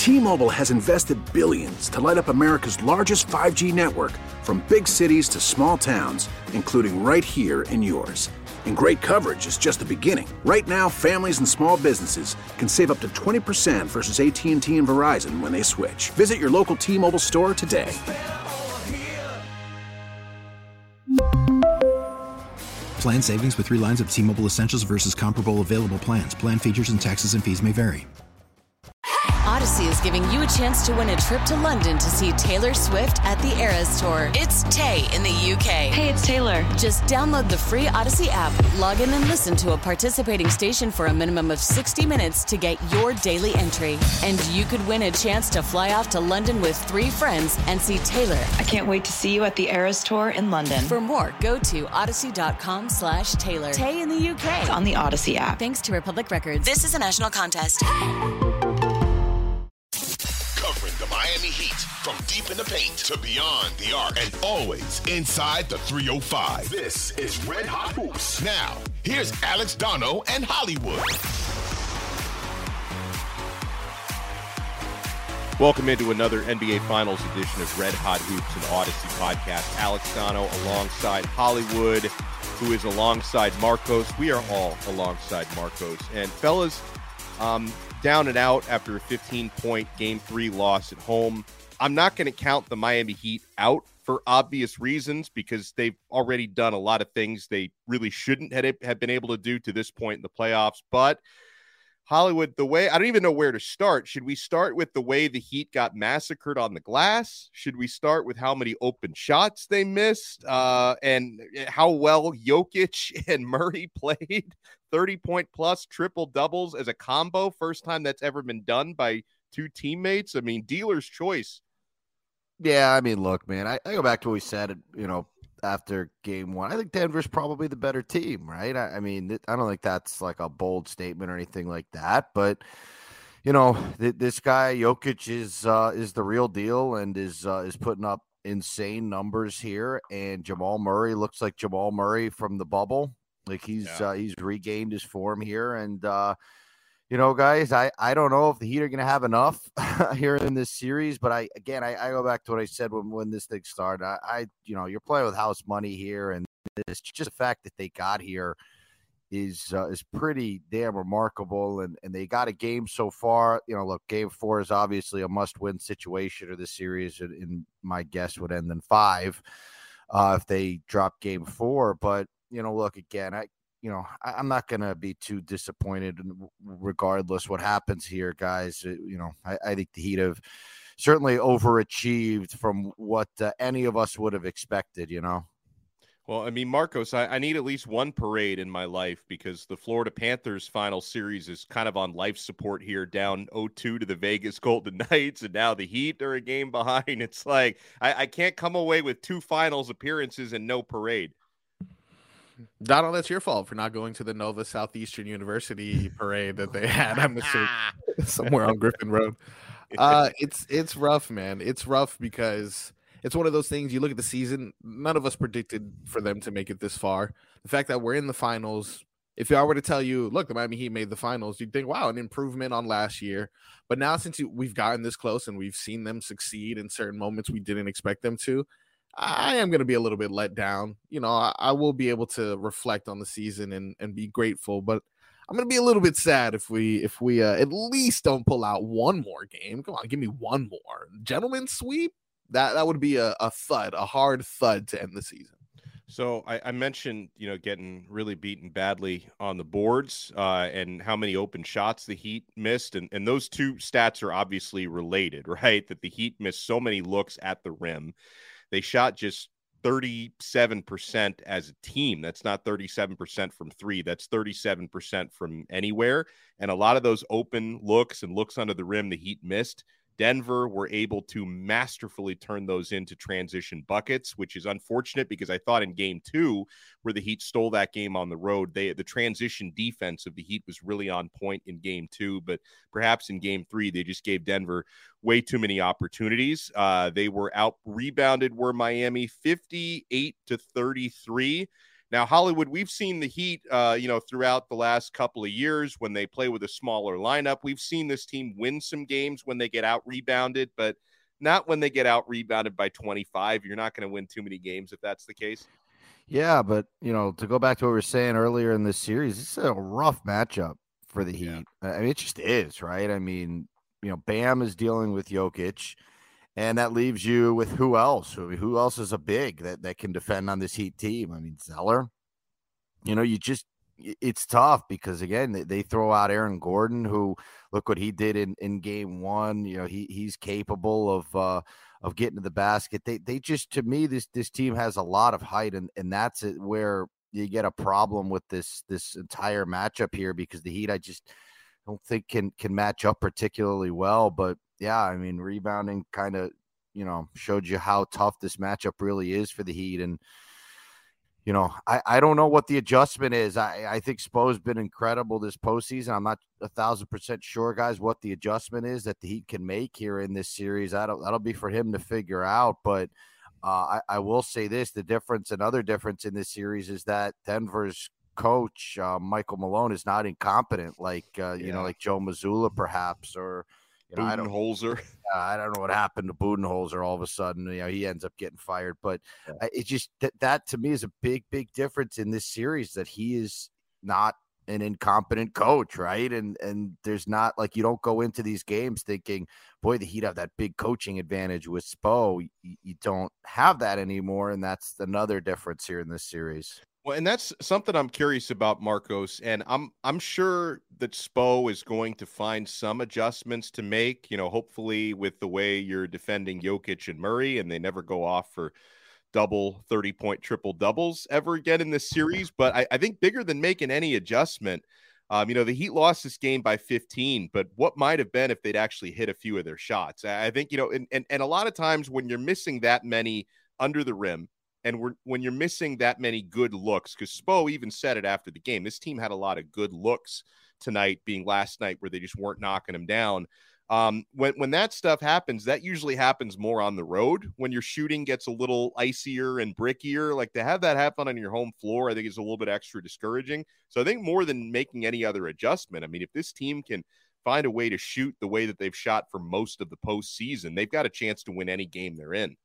T-Mobile has invested billions to light up America's largest 5G network, from big cities to small towns, including right here in yours. And great coverage is just the beginning. Right now, families and small businesses can save up to 20% versus AT&T and Verizon when they switch. Visit your local T-Mobile store today. Plan savings with 3 lines of T-Mobile Essentials versus comparable available plans. Plan features and taxes and fees may vary. Odyssey is giving you a chance to win a trip to London to see Taylor Swift at the Eras Tour. It's Tay in the UK. Hey, it's Taylor. Just download the free Odyssey app, log in and listen to a participating station for a minimum of 60 minutes to get your daily entry. And you could win a chance to fly off to London with 3 friends and see Taylor. I can't wait to see you at the Eras Tour in London. For more, go to odyssey.com/Taylor. Tay in the UK. It's on the Odyssey app. Thanks to Republic Records. This is a national contest. Covering the Miami Heat from deep in the paint to beyond the arc and always inside the 305. This is Red Hot Hoops. Now, here's Alex Dono and Hollywood. Welcome into another NBA Finals edition of Red Hot Hoops, an Odyssey podcast. Alex Dono alongside Hollywood, who is alongside Marcos. We are all alongside Marcos. And fellas, down and out after a 15-point Game 3 loss at home. I'm not going to count the Miami Heat out for obvious reasons because they've already done a lot of things they really shouldn't have been able to do to this point in the playoffs. But Hollywood, I don't even know where to start. Should we start with the way the Heat got massacred on the glass? Should we start with how many open shots they missed and how well Jokic and Murray played? 30-point plus triple doubles as a combo. First time that's ever been done by 2 teammates. I mean, dealer's choice. Yeah, I mean, look, man, I go back to what we said, after game 1. I think Denver's probably the better team, right? I mean, I don't think that's like a bold statement or anything like that, but this guy Jokic is the real deal and is putting up insane numbers here. And Jamal Murray looks like Jamal Murray from the bubble. Like he's regained his form here. And, guys, I don't know if the Heat are going to have enough here in this series, but I go back to what I said when this thing started. You're playing with house money here, and it's just the fact that they got here is pretty damn remarkable. And they got a game so far. Look, Game 4 is obviously a must-win situation, or the series, in my guess, would end in 5 if they drop Game 4. But look, again, I'm not going to be too disappointed regardless what happens here, guys. I think the Heat have certainly overachieved from what any of us would have expected, Well, I mean, Marcos, I need at least one parade in my life because the Florida Panthers final series is kind of on life support here, down 0-2 to the Vegas Golden Knights, and now the Heat are a game behind. It's like I can't come away with 2 finals appearances and no parade. Donald, that's your fault for not going to the Nova Southeastern University parade that they had. I'm sure somewhere on Griffin Road. It's rough, man. It's rough because it's one of those things. You look at the season, none of us predicted for them to make it this far. The fact that we're in the finals, if I were to tell you, look, the Miami Heat made the finals, you'd think, wow, an improvement on last year. But now since we've gotten this close and we've seen them succeed in certain moments we didn't expect them to, I am going to be a little bit let down. I will be able to reflect on the season and be grateful, but I'm going to be a little bit sad if we at least don't pull out one more game. Come on, give me one more. Gentlemen's sweep? That would be a hard thud to end the season. So I mentioned, getting really beaten badly on the boards and how many open shots the Heat missed. And those 2 stats are obviously related, right? That the Heat missed so many looks at the rim. They shot just 37% as a team. That's not 37% from 3. That's 37% from anywhere. And a lot of those open looks and looks under the rim the Heat missed, Denver were able to masterfully turn those into transition buckets, which is unfortunate because I thought in Game 2, where the Heat stole that game on the road, the transition defense of the Heat was really on point in Game 2, but perhaps in Game 3, they just gave Denver way too many opportunities. They were out-rebounded, were Miami, 58-33. Now, Hollywood, we've seen the Heat, throughout the last couple of years when they play with a smaller lineup. We've seen this team win some games when they get out-rebounded, but not when they get out-rebounded by 25. You're not going to win too many games if that's the case. Yeah, but, to go back to what we were saying earlier in this series, it's a rough matchup for the Heat. Yeah. I mean, it just is, right? I mean, Bam is dealing with Jokic, and that leaves you with who else? Who else is a big that can defend on this Heat team? I mean, Zeller. It's tough because, again, they throw out Aaron Gordon, who, look what he did in game one. He's capable of getting to the basket. They just, to me, this team has a lot of height, and that's it where you get a problem with this entire matchup here, because the Heat, I just don't think can match up particularly well. But yeah, I mean, rebounding kind of, showed you how tough this matchup really is for the Heat. And, I don't know what the adjustment is. I think Spo's been incredible this postseason. I'm not 1,000% sure, guys, what the adjustment is that the Heat can make here in this series. That'll be for him to figure out. But I will say this, another difference in this series is that Denver's coach, Michael Malone, is not incompetent like Joe Mazzulla perhaps, or Budenholzer. I don't know what happened to Budenholzer all of a sudden. He ends up getting fired. But it just that to me is a big difference in this series, that he is not an incompetent coach, right? And there's not, like, you don't go into these games thinking, boy, the Heat have that big coaching advantage with Spo. You don't have that anymore, and that's another difference here in this series. Well, and that's something I'm curious about, Marcos, and I'm sure that Spo is going to find some adjustments to make, hopefully with the way you're defending Jokic and Murray, and they never go off for double 30-point triple doubles ever again in this series. But I think bigger than making any adjustment, the Heat lost this game by 15, but what might have been if they'd actually hit a few of their shots? I think, and a lot of times when you're missing that many under the rim, and when you're missing that many good looks, because Spo even said it after the game, this team had a lot of good looks tonight, being last night where they just weren't knocking them down. When that stuff happens, that usually happens more on the road when your shooting gets a little icier and brickier. Like, to have that happen on your home floor, I think is a little bit extra discouraging. So I think more than making any other adjustment, I mean, if this team can find a way to shoot the way that they've shot for most of the postseason, they've got a chance to win any game they're in.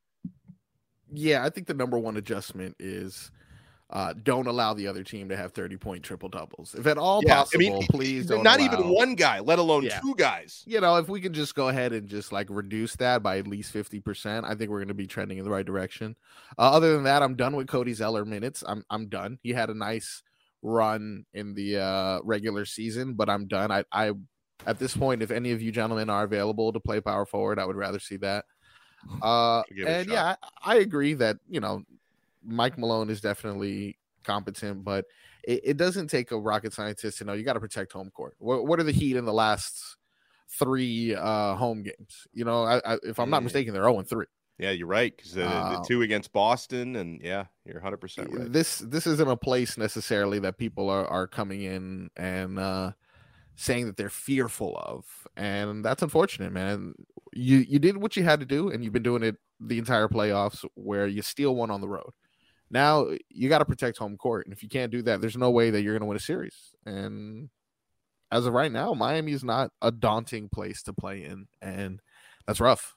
Yeah, I think the number one adjustment is don't allow the other team to have 30-point triple doubles. If at all possible, please don't. Not even one guy, let alone two guys. If we can just go ahead and just reduce that by at least 50%, I think we're going to be trending in the right direction. Other than that, I'm done with Cody Zeller minutes. I'm done. He had a nice run in the regular season, but I'm done. I at this point, if any of you gentlemen are available to play power forward, I would rather see that. I agree that Mike Malone is definitely competent, but it doesn't take a rocket scientist to know you got to protect home court. What are the Heat in the last 3 home games? If I'm not mistaken, they're 0-3. Yeah, you're right, because the 2 against Boston, and you're 100% right. This isn't a place necessarily that people are coming in and saying that they're fearful of, and that's unfortunate, man. You did what you had to do, and you've been doing it the entire playoffs, where you steal one on the road. Now you got to protect home court, and if you can't do that, there's no way that you're going to win a series. And as of right now, Miami is not a daunting place to play in, and that's rough.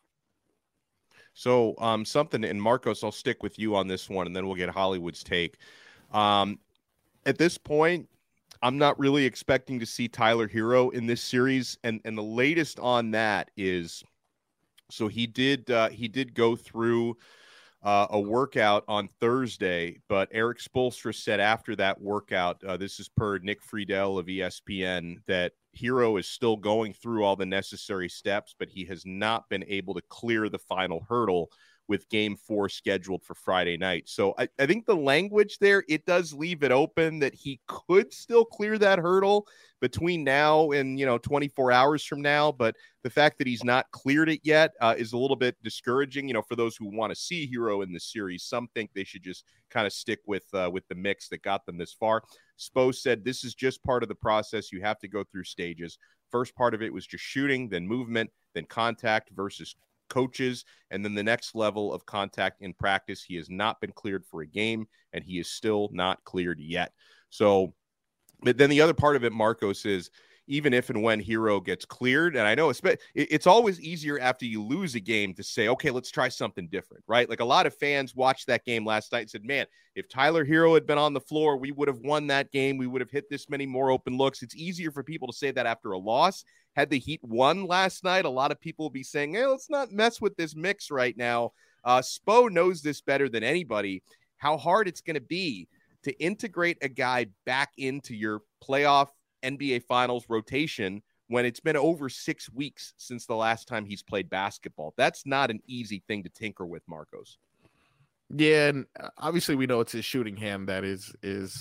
So something, and Marcos, I'll stick with you on this one, and then we'll get Hollywood's take. At this point, I'm not really expecting to see Tyler Hero in this series, and the latest on that is, so he did go through a workout on Thursday, but Eric Spoelstra said after that workout, this is per Nick Friedel of ESPN, that Hero is still going through all the necessary steps, but he has not been able to clear the final hurdle with Game 4 scheduled for Friday night. So I think the language there, it does leave it open that he could still clear that hurdle between now and 24 hours from now. But the fact that he's not cleared it yet is a little bit discouraging. For those who want to see Hero in this series, some think they should just kind of stick with the mix that got them this far. Spo said this is just part of the process. You have to go through stages. First part of it was just shooting, then movement, then contact versus coaches, and then the next level of contact in practice. He has not been cleared for a game, and he is still not cleared yet. So, but then the other part of it, Marcos, is even if and when Herro gets cleared, and I know it's always easier after you lose a game to say, okay, let's try something different, right? Like a lot of fans watched that game last night and said, man, if Tyler Herro had been on the floor, we would have won that game. We would have hit this many more open looks. It's easier for people to say that after a loss. Had the Heat won last night, a lot of people will be saying, hey, let's not mess with this mix right now. Spo knows this better than anybody, how hard it's going to be to integrate a guy back into your playoff NBA Finals rotation when it's been over 6 weeks since the last time he's played basketball. That's not an easy thing to tinker with, Marcos. Yeah, and obviously we know it's his shooting hand that is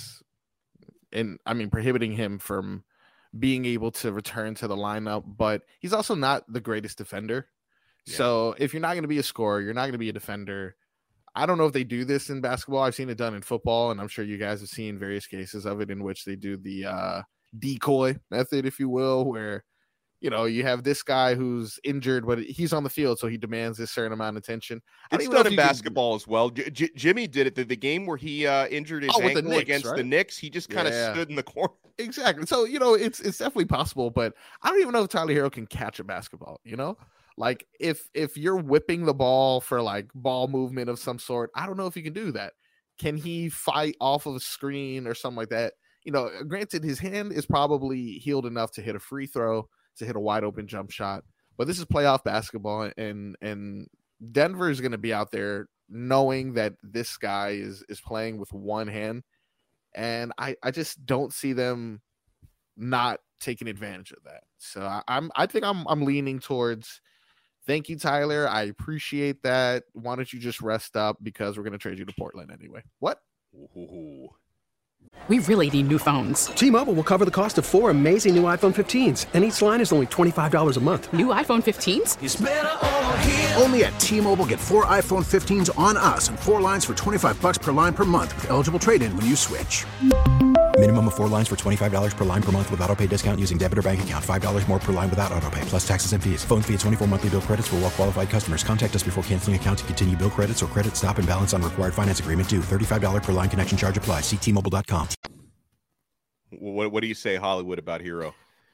prohibiting him from being able to return to the lineup, but he's also not the greatest defender. Yeah. So if you're not going to be a scorer, you're not going to be a defender. I don't know if they do this in basketball. I've seen it done in football, and I'm sure you guys have seen various cases of it in which they do the decoy method, if you will, where you have this guy who's injured, but he's on the field, so he demands this certain amount of attention. It's done in basketball as well. Jimmy did it. The game where he injured his ankle Knicks, against the Knicks, he just kind of stood in the corner. Exactly. So it's definitely possible, but I don't even know if Tyler Herro can catch a basketball. Like if you're whipping the ball for like ball movement of some sort, I don't know if he can do that. Can he fight off of a screen or something like that? Granted, his hand is probably healed enough to hit a free throw, to hit a wide open jump shot, but this is playoff basketball, and Denver is going to be out there knowing that this guy is playing with one hand, and I just don't see them not taking advantage of that. So I think I'm leaning towards, thank you, Tyler. I appreciate that. Why don't you just rest up, because we're going to trade you to Portland anyway. What? Ooh. We really need new phones. T-Mobile will cover the cost of 4 amazing new iPhone 15s, and each line is only $25 a month. New iPhone 15s? It's better over here. Only at T-Mobile, get 4 iPhone 15s on us and 4 lines for $25 per line per month with eligible trade-in when you switch. Minimum of 4 lines for $25 per line per month with autopay discount using debit or bank account. $5 more per line without autopay, plus taxes and fees. Phone fee at 24 monthly bill credits for well-qualified customers. Contact us before canceling account to continue bill credits or credit stop and balance on required finance agreement due. $35 per line connection charge applies. See T-Mobile.com. What do you say, Hollywood, about Herro?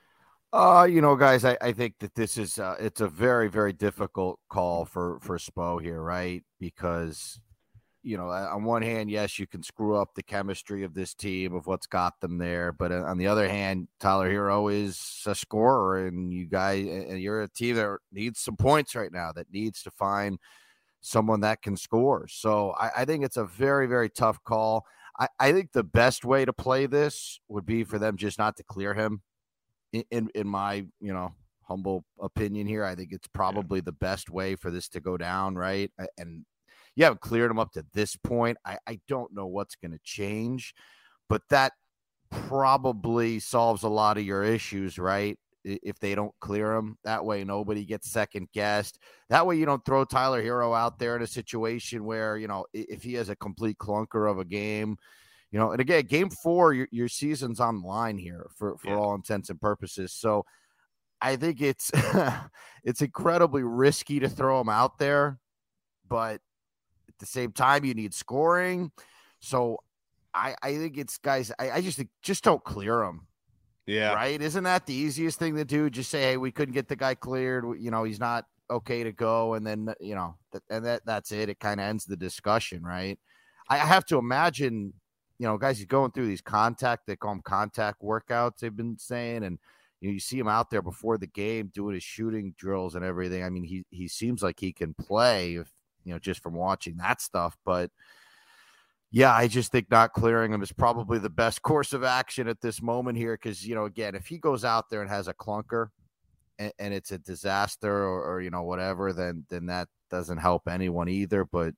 Guys, I think that this is it's a very, very difficult call for Spo here, right? Because on one hand, yes, you can screw up the chemistry of this team, of what's got them there. But on the other hand, Tyler Herro is a scorer, and you're a team that needs some points right now, that needs to find someone that can score. So I think it's a very, very tough call. I think the best way to play this would be for them just not to clear him. In my, humble opinion here, I think it's probably the best way for this to go down, right? And you haven't cleared him up to this point. I don't know what's going to change, but that probably solves a lot of your issues, right? If they don't clear him, that way nobody gets second guessed. That way you don't throw Tyler Herro out there in a situation where, if he has a complete clunker of a game, and again, game 4, your season's on the line here for all intents and purposes. So I think it's it's incredibly risky to throw him out there, but at the same time, you need scoring. So I think it's, guys, I just think just don't clear him. Yeah. Right. Isn't that the easiest thing to do? Just say, hey, we couldn't get the guy cleared. He's not okay to go. And then, that's it. It kind of ends the discussion. Right. I have to imagine, guys, he's going through these they call them contact workouts, they've been saying. And, you see him out there before the game doing his shooting drills and everything. I mean, he seems like he can play, if, just from watching that stuff. But yeah, I just think not clearing him is probably the best course of action at this moment here. Because, again, if he goes out there and has a clunker and it's a disaster or whatever, then that doesn't help anyone either. But,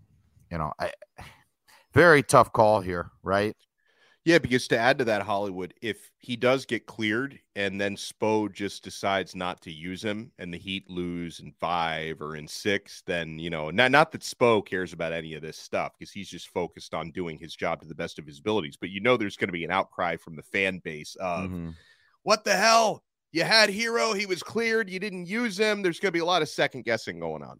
very tough call here, right? Yeah, because to add to that, Hollywood, if he does get cleared and then Spo just decides not to use him and the Heat lose in 5 or in 6, then, not that Spo cares about any of this stuff, because he's just focused on doing his job to the best of his abilities. But there's going to be an outcry from the fan base of, what the hell? you had Hero, he was cleared, you didn't use him. There's going to be a lot of second guessing going on.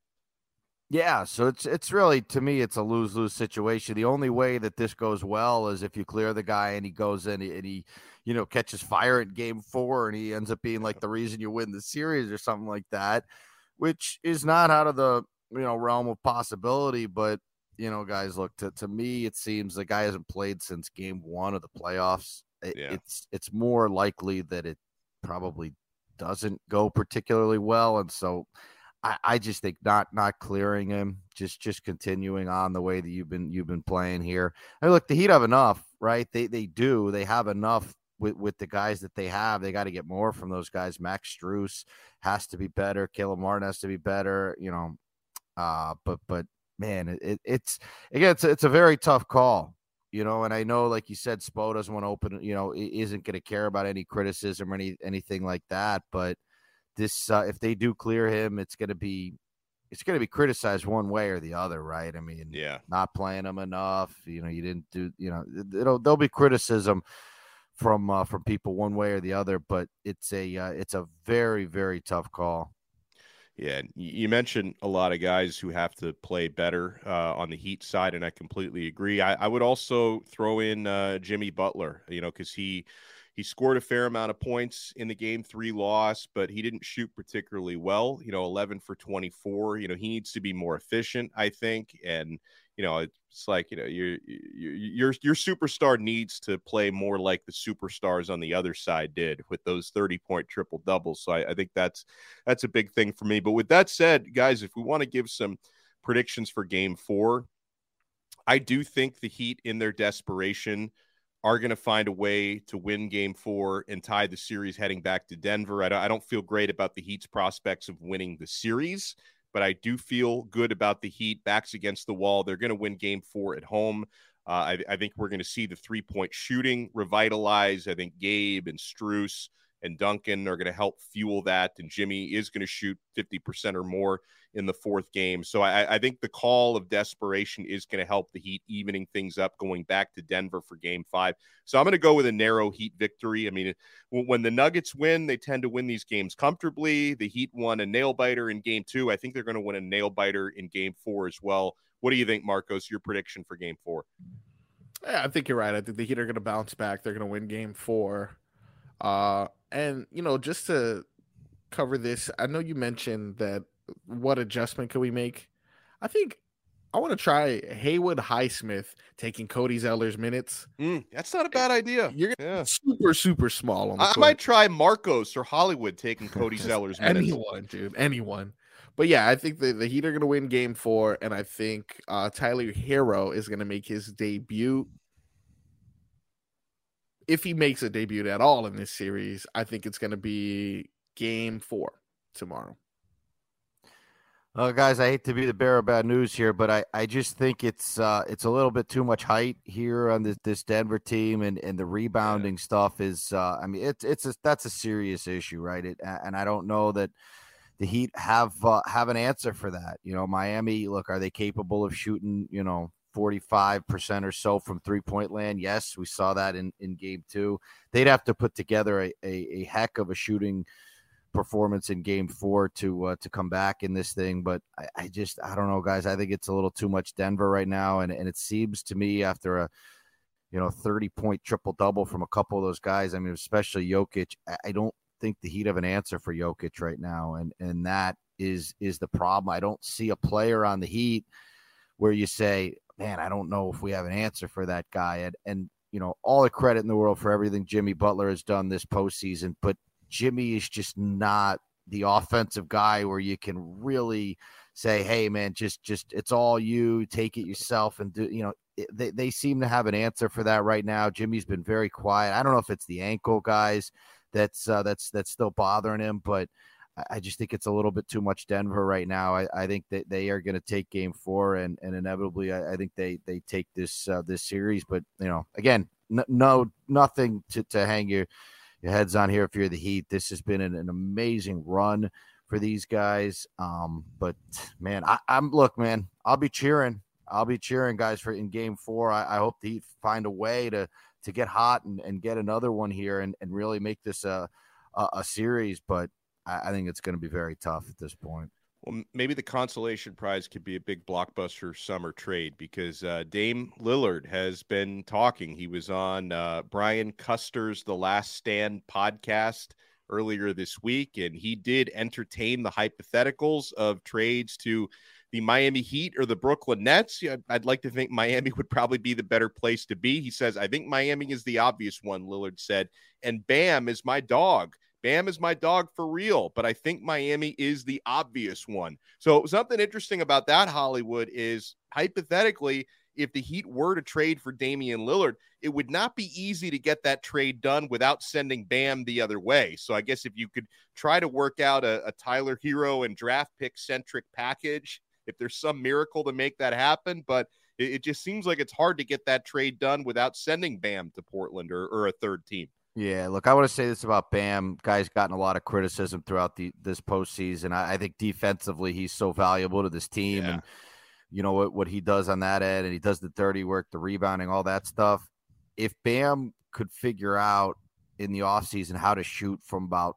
Yeah, so it's really, to me, it's a lose-lose situation. The only way that this goes well is if you clear the guy and he goes in and he catches fire in game 4 and he ends up being like the reason you win the series or something like that, which is not out of the realm of possibility. But guys, look, to me, it seems the guy hasn't played since game 1 of the playoffs. It's more likely that it probably doesn't go particularly well, and so I just think not clearing him, just continuing on the way that you've been playing here. And look, the Heat have enough, right? They have enough with the guys that they have. They got to get more from those guys. Max Strus has to be better. Caleb Martin has to be better. But man, it's a very tough call. And I know, like you said, Spo doesn't want to open. Isn't going to care about any criticism or anything like that, but. This, if they do clear him, it's going to be criticized one way or the other, right? I mean, not playing him enough. You didn't do. There'll be criticism from people one way or the other, but it's a very, very tough call. Yeah, you mentioned a lot of guys who have to play better on the Heat side, and I completely agree. I would also throw in Jimmy Butler, because he scored a fair amount of points in the game 3 loss, but he didn't shoot particularly well, 11 for 24. He needs to be more efficient, I think. And, it's like, your superstar needs to play more like the superstars on the other side did with those 30-point triple doubles. So I think that's a big thing for me. But with that said, guys, if we want to give some predictions for game 4, I do think the Heat, in their desperation, are going to find a way to win game 4 and tie the series heading back to Denver. I don't feel great about the Heat's prospects of winning the series, but I do feel good about the Heat. Backs against the wall. They're going to win game 4 at home. I think we're going to see the 3-point shooting revitalize. I think Gabe and Strus and Duncan are going to help fuel that, and Jimmy is going to shoot 50% or more in the 4th game. So I think the call of desperation is going to help the Heat, evening things up going back to Denver for game 5. So I'm going to go with a narrow Heat victory. I mean, when the Nuggets win, they tend to win these games comfortably. The Heat won a nail-biter in game 2. I think they're going to win a nail-biter in game 4 as well. What do you think, Marcos, your prediction for game 4? Yeah, I think you're right. I think the Heat are going to bounce back. They're going to win game 4. And, just to cover this, I know you mentioned that what adjustment can we make? I think I want to try Haywood Highsmith taking Cody Zeller's minutes. That's not a bad idea. You're gonna be super, super small on the court. might try Marcos or Hollywood taking Cody Zeller's minutes. Anyone, dude. Anyone. But yeah, I think the Heat are going to win game 4, and I think Tyler Hero is going to make his debut. If he makes a debut at all in this series, I think it's going to be game 4 tomorrow. Guys, I hate to be the bearer of bad news here, but I just think it's a little bit too much height here on this Denver team, and the rebounding stuff is that's a serious issue, right? And I don't know that the Heat have an answer for that. Miami, look, are they capable of shooting 45% or so from 3-point land? Yes, we saw that in game 2. They'd have to put together a heck of a shooting performance in game 4 to come back in this thing. But I don't know, guys. I think it's a little too much Denver right now. And it seems to me, after a 30-point triple-double from a couple of those guys, I mean, especially Jokic, I don't think the Heat have an answer for Jokic right now. And that is the problem. I don't see a player on the Heat where you say, man, I don't know if we have an answer for that guy. And all the credit in the world for everything Jimmy Butler has done this postseason, but Jimmy is just not the offensive guy where you can really say, hey, man, just it's all you, take it yourself and do, they seem to have an answer for that right now. Jimmy's been very quiet. I don't know if it's the ankle, guys, that's still bothering him, but I just think it's a little bit too much Denver right now. I think that they are going to take game 4 and inevitably I think they take this series. But, again, nothing to hang your heads on here if you're the Heat. This has been an amazing run for these guys. But, man, look, man, I'll be cheering, guys, for in game 4. I hope the Heat find a way to get hot and get another one here and really make this a a series, but I think it's going to be very tough at this point. Well, maybe the consolation prize could be a big blockbuster summer trade, because Dame Lillard has been talking. He was on Brian Custer's The Last Stand podcast earlier this week, and he did entertain the hypotheticals of trades to the Miami Heat or the Brooklyn Nets. I'd like to think Miami would probably be the better place to be. He says, I think Miami is the obvious one, Lillard said, and Bam is my dog. Bam is my dog for real, but I think Miami is the obvious one. So something interesting about that, Hollywood, is hypothetically, if the Heat were to trade for Damian Lillard, it would not be easy to get that trade done without sending Bam the other way. So I guess if you could try to work out a Tyler Hero and draft pick centric package, if there's some miracle to make that happen, but it just seems like it's hard to get that trade done without sending Bam to Portland or a third team. Yeah, look, I want to say this about Bam. Guy's gotten a lot of criticism throughout this postseason. I think defensively he's so valuable to this team, and you know what he does on that end, and he does the dirty work, the rebounding, all that stuff. If Bam could figure out in the offseason how to shoot from about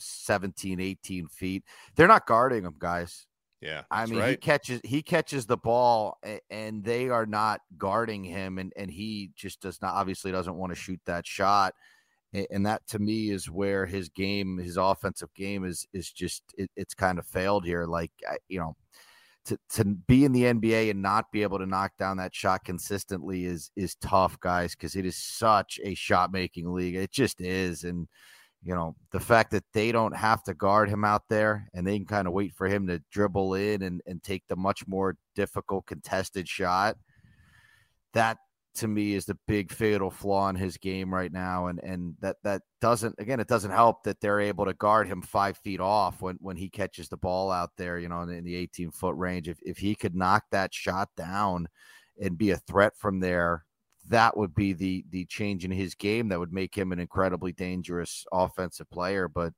17, 18 feet, they're not guarding him, guys. Yeah, I mean, right. he catches the ball, and they are not guarding him, and he just obviously doesn't want to shoot that shot. And that, to me, is where his game, his offensive game is just it's kind of failed here. Like, you know, to be in the NBA and not be able to knock down that shot consistently is tough, guys, because it is such a shot making league. It just is. And, you know, the fact that they don't have to guard him out there and they can kind of wait for him to dribble in and take the much more difficult contested shot, that, to me, is the big fatal flaw in his game right now. And that doesn't, again, it doesn't help that they're able to guard him 5 feet off when he catches the ball out there, you know, in the 18-foot range. If he could knock that shot down and be a threat from there, that would be the change in his game that would make him an incredibly dangerous offensive player. But,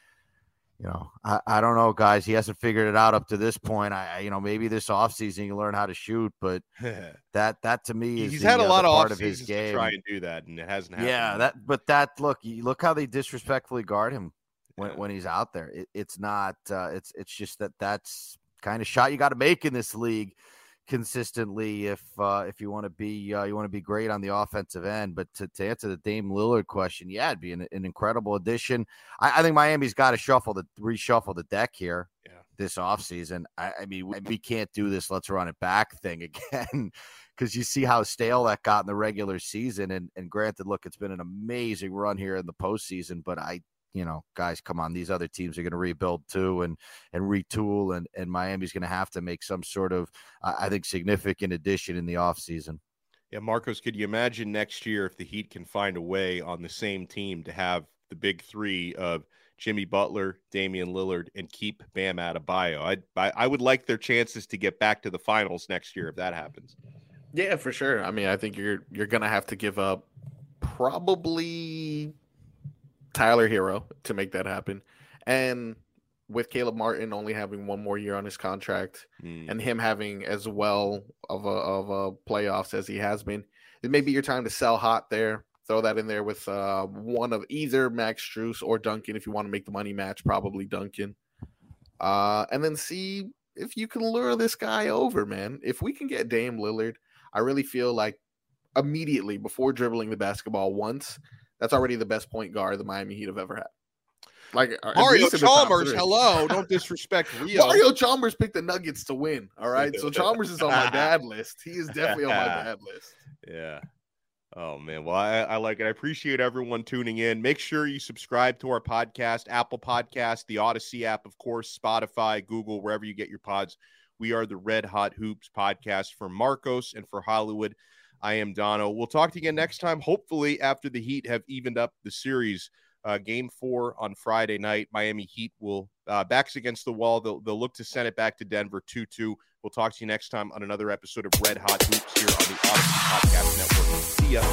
you know, I don't know, guys. He hasn't figured it out up to this point. You know, maybe this offseason you learn how to shoot, but that to me is he's had a lot of part of his game to try and do that, and it hasn't happened. Yeah, look how they disrespectfully guard him when he's out there. It's not. It's just that's kind of shot you got to make in this league consistently if you want to be great on the offensive end. But to answer the Dame Lillard question, yeah, it'd be an incredible addition. I think Miami's got to reshuffle the deck here this offseason. I mean, we can't do this let's run it back thing again, because you see how stale that got in the regular season. And granted, look, it's been an amazing run here in the postseason, but you know, guys, come on. These other teams are going to rebuild too and retool, and Miami's going to have to make some sort of, I think, significant addition in the offseason. Yeah, Marcos, could you imagine next year if the Heat can find a way on the same team to have the big three of Jimmy Butler, Damian Lillard, and keep Bam Adebayo? I would like their chances to get back to the finals next year if that happens. Yeah, for sure. I mean, I think you're going to have to give up probably Tyler Hero to make that happen. And with Caleb Martin only having one more year on his contract and him having as well of a playoffs as he has been, it may be your time to sell hot there. Throw that in there with one of either Max Strus or Duncan. If you want to make the money match, probably Duncan. And then see if you can lure this guy over, man. If we can get Dame Lillard, I really feel like immediately before dribbling the basketball once, that's already the best point guard the Miami Heat have ever had. Like Mario Chalmers, hello, don't disrespect Rio. Mario Chalmers picked the Nuggets to win. All right, so Chalmers is on my bad list. He is definitely on my bad list. Yeah. Oh man, well I like it. I appreciate everyone tuning in. Make sure you subscribe to our podcast, Apple Podcast, the Odyssey app, of course, Spotify, Google, wherever you get your pods. We are the Red Hot Hoops podcast for Marcos and for Hollywood. I am Dono. We'll talk to you again next time, hopefully after the Heat have evened up the series. Game 4 on Friday night. Miami Heat will backs against the wall. They'll look to send it back to Denver 2-2. We'll talk to you next time on another episode of Red Hot Hoops here on the Odyssey Podcast Network. See ya.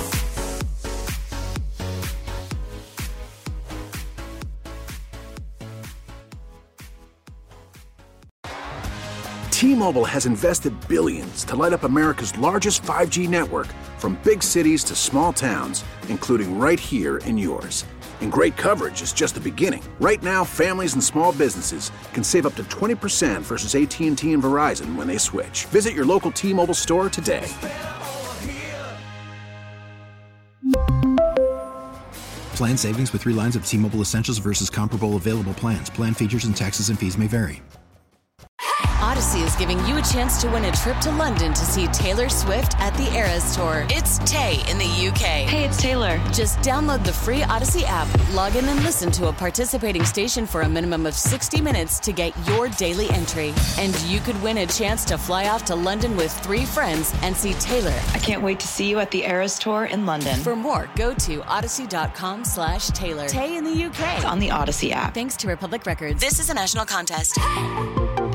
T-Mobile has invested billions to light up America's largest 5G network, from big cities to small towns, including right here in yours. And great coverage is just the beginning. Right now, families and small businesses can save up to 20% versus AT&T and Verizon when they switch. Visit your local T-Mobile store today. Plan savings with 3 lines of T-Mobile Essentials versus comparable available plans. Plan features and taxes and fees may vary. Odyssey is giving you a chance to win a trip to London to see Taylor Swift at the Eras Tour. It's Tay in the UK. Hey, it's Taylor. Just download the free Odyssey app, log in and listen to a participating station for a minimum of 60 minutes to get your daily entry. And you could win a chance to fly off to London with 3 friends and see Taylor. I can't wait to see you at the Eras Tour in London. For more, go to odyssey.com/Taylor. Tay in the UK. It's on the Odyssey app. Thanks to Republic Records. This is a national contest.